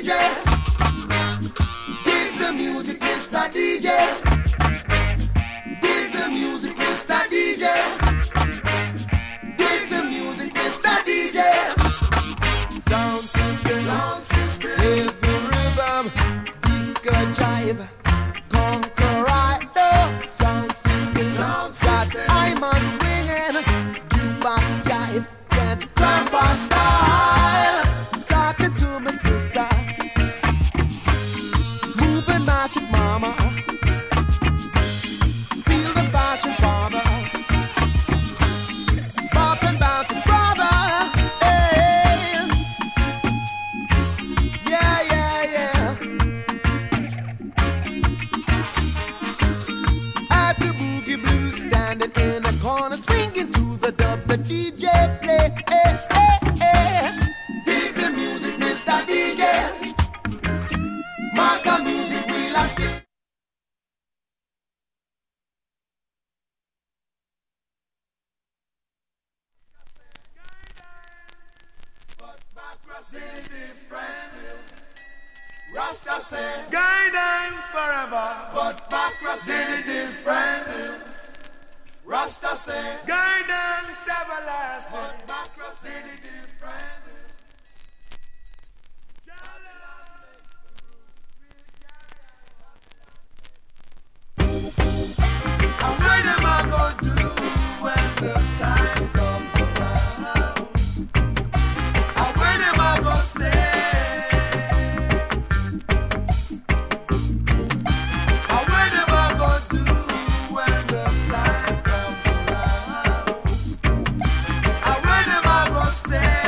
DJ. Dig the music, Mr. DJ. Dig the music, Mr. DJ. Dig the music, Mr. DJ. Sound system, hit the rhythm, disco jive, conquerado. Sound system, got Iman swinging, jukebox jive, can't cramp our style. Sock it to my sister, move and mash it, mama. Feel the fashion, father. Pop and bounce it, brother. Hey. Yeah, yeah, yeah. At the boogie blues, standing in a corner, swinging to the dubs the DJ play. Hey, hey, hey. Dig the music, Mr. DJ. Marca music, we'll speak. But Bakra say different. Rasta say Guidance forever, but Bakra say different. Rasta say guidance everlasting. but Bakra say different. And what am I gonna do when the time comes around? And what am I gonna say? And what am I gonna do when the time comes around? And what am I gonna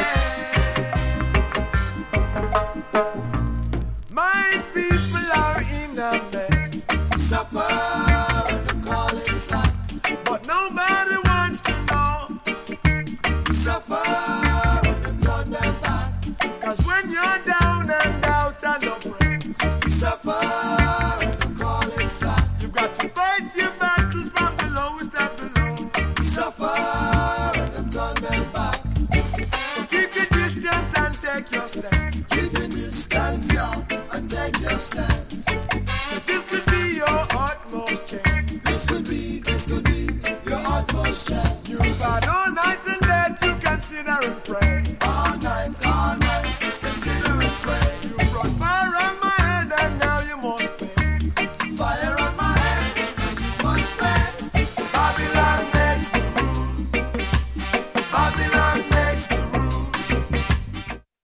say? My people are in a mess, Suffer and call it slack. but nobody wants to know. Suffer and turn them back. Cause when you're down and out and oppressed, Suffer and call it slack. you've got to fight your battles from the lowest of below. Suffer and turn them back. So keep your distance and take your stand. Keep your distance, y'all, and take your stance. Cause this could be your utmost change. This could be your utmost strength. You've had all night and day to consider and pray. All night, consider and pray. You brought fire on my head and now you must pay. Fire on my head, must pay. Babylon makes the rules. Babylon